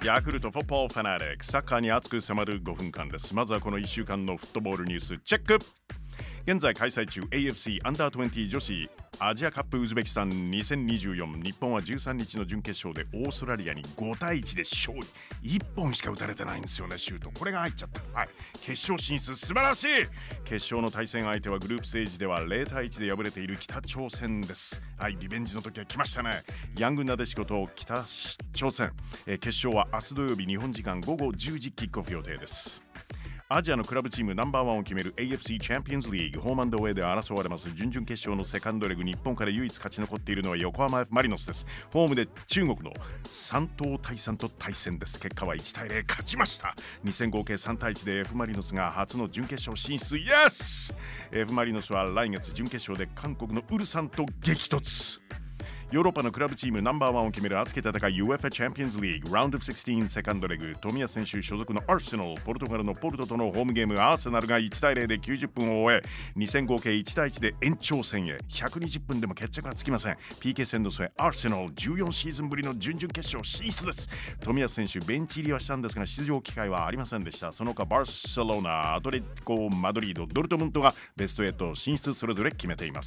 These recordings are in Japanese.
ヤクルトフォットボールファナティック、サッカーに熱く迫る5分間です。まずはこの1週間のフットボールニュースチェック。現在開催中 AFC アンダー20女子アジアカップウズベキスタン2024、日本は13日の準決勝でオーストラリアに5対1で勝利。1本しか打たれてないんですよね、シュート。これが入っちゃった。はい、決勝進出素晴らしい。決勝の対戦相手はグループステージでは0対1で敗れている北朝鮮です。はい、リベンジの時は来ましたね。ヤングなでしこと北朝鮮、決勝は明日土曜日日本時間午後10時キックオフ予定です。アジアのクラブチームナンバーワンを決める AFC チャンピオンズリーグ、ホーム&アウェイで争われます準々決勝のセカンドレグ、日本から唯一勝ち残っているのは横浜 F マリノスです。ホームで中国の山東泰山と対戦です。結果は1対0勝ちました。2戦合計3対1で F マリノスが初の準決勝進出。イエス F マリノスは来月準決勝で韓国のウルサンと激突。ヨーロッパのクラブチームナンバーワンを決める熱き戦い UEFA チャンピオンズリーグラウンドオブ16セカンドレグ、冨安選手所属のアーセナル、ポルトガルのポルトとのホームゲーム、アーセナルが1対0で90分を終え、2戦合計1対1で延長戦へ。120分でも決着はつきません。 PK 戦の末、アーセナル14シーズンぶりの準々決勝進出です。冨安選手ベンチ入りはしたんですが出場機会はありませんでした。その他バルセロナ、アトレティコマドリード、ドルトムントがベスト8進出それぞれ決めています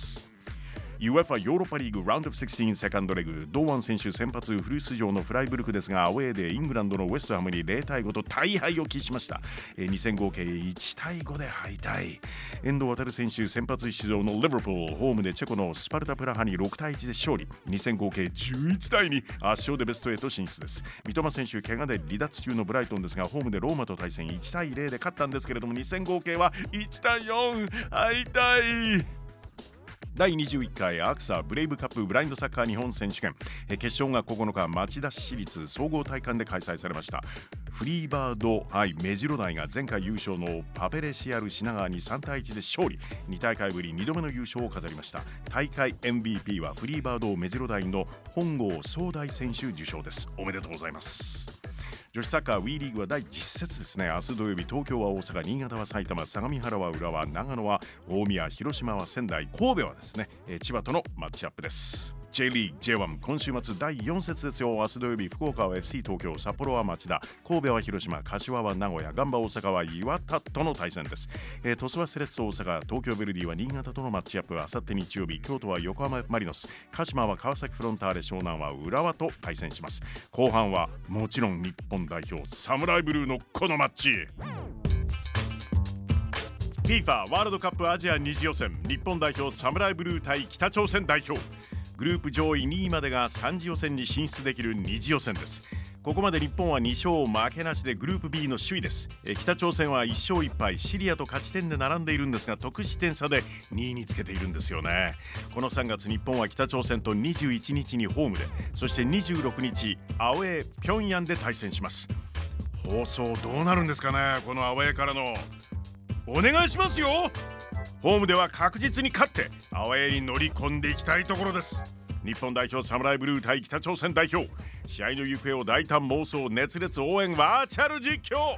。UEFA ヨーロッパリーグラウンドオブ16セカンドレグ、堂安選手先発フル出場のフライブルクですが、アウェーでイングランドのウェストハムに0対5と大敗を喫しました。2戦合計1対5で敗退。遠藤航選手先発出場のリバプール、ホームでチェコのスパルタプラハに6対1で勝利。2戦合計11対2、圧勝でベスト8進出です。三笘選手怪我で離脱中のブライトンですが、ホームでローマと対戦1対0で勝ったんですけれども、2戦合計は1対4敗退。第21回アクサブレイブカップブラインドサッカー日本選手権、決勝が9日町田市立総合体育館で開催されました。フリーバード、目白台が前回優勝のパペレシアル品川に3対1で勝利。2大会ぶり2度目の優勝を飾りました。大会 MVP はフリーバード目白台の本郷壮大選手受賞です。おめでとうございます。女子サッカー WE リーグは第10節ですね。明日土曜日、東京は大阪、新潟は埼玉、相模原は浦和、長野は大宮、広島は仙台、神戸はですね、千葉とのマッチアップです。J リーグ J1 今週末第4節ですよ。明日土曜日、福岡は FC 東京、札幌は町田、神戸は広島、柏は名古屋、ガンバ大阪は岩田との対戦です。鳥栖はセレッソ大阪、東京ヴェルディは新潟とのマッチアップ。明後日日曜日、京都は横浜 F マリノス、鹿島は川崎フロンターレ、湘南は浦和と対戦します。後半はもちろん日本代表サムライブルーのこのマッチ。FIFA ワールドカップアジア2次予選、日本代表サムライブルー対北朝鮮代表。グループ上位2位までが3次予選に進出できる2次予選です。ここまで日本は2勝負けなしでグループ B の首位です。北朝鮮は1勝1敗、シリアと勝ち点で並んでいるんですが、得失点差で2位につけているんですよね。この3月、日本は北朝鮮と21日にホームで、そして26日アウェー平壌で対戦します。放送どうなるんですかね、このアウェーからのお願いしますよ。ホームでは確実に勝ってアウェーに乗り込んでいきたいところです。日本代表サムライブルー対北朝鮮代表、試合の行方を大胆妄想熱烈応援バーチャル実況。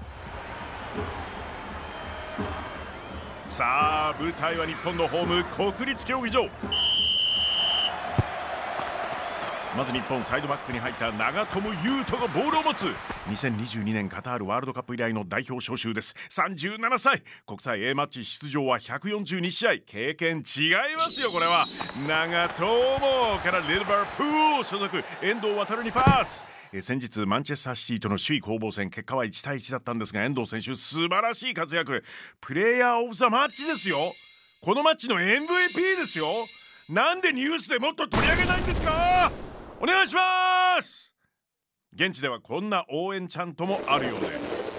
さあ舞台は日本のホーム国立競技場。まず日本サイドバックに入った長友佑都がボールを持つ。2022年カタールワールドカップ以来の代表招集です。37歳、国際 A マッチ出場は142試合、経験違いますよ。これは長友からリバプール所属遠藤航にパス。先日マンチェスターシティとの首位攻防戦、結果は1対1だったんですが、遠藤選手素晴らしい活躍、プレイヤーオブザマッチですよ。このマッチの MVP ですよ。なんでニュースでもっと取り上げないんですか。お願いします。現地ではこんな応援チャントもあるようで、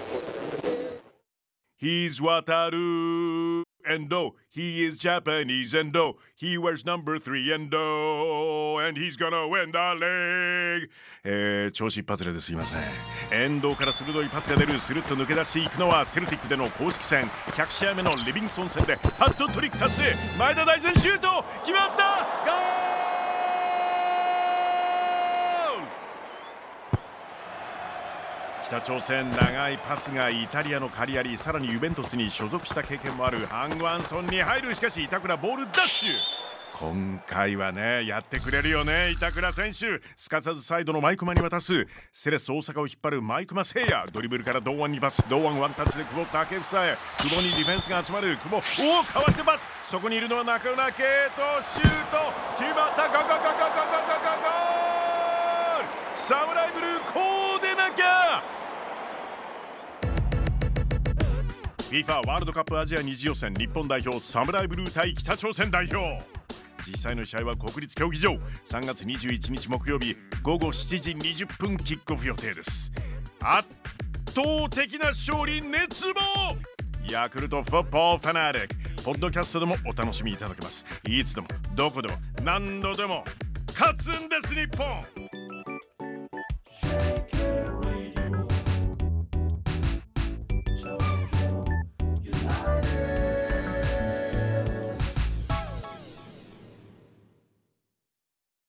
He's Wataru Endo, he is Japanese Endo, he wears number 3 Endo, and he's gonna win the league。調子一発ですいません。遠藤から鋭いパスが出る。スルッと抜け出していくのはセルティックでの公式戦100試合目のリビンソン戦でハットトリック達成。前田大然シュート決まった。ゴール。北朝鮮長いパスがイタリアのカリアリ、さらにユベントスに所属した経験もあるハングワンソンに入る。しかし板倉ボールダッシュ。 今回はねやってくれるよね板倉選手。すかさずサイドの毎熊に渡す。セレッソ大阪を引っ張る毎熊誠也。ドリブルから堂安にパス。堂安ワンタッチで久保建英へ。久保にディフェンスが集まる。久保かわしてパス。そこにいるのは中村圭斗。シュート決まった。ゴール。サムライブルーこうでなきゃ。FIFA ワールドカップアジア2次予選日本代表サムライブルー対北朝鮮代表。実際の試合は国立競技場。3月21日木曜日午後7時20分キックオフ予定です。圧倒的な勝利熱望。ヤクルトフットボールファナティックポッドキャストでもお楽しみいただけます。いつでもどこでも何度でも勝つんです日本。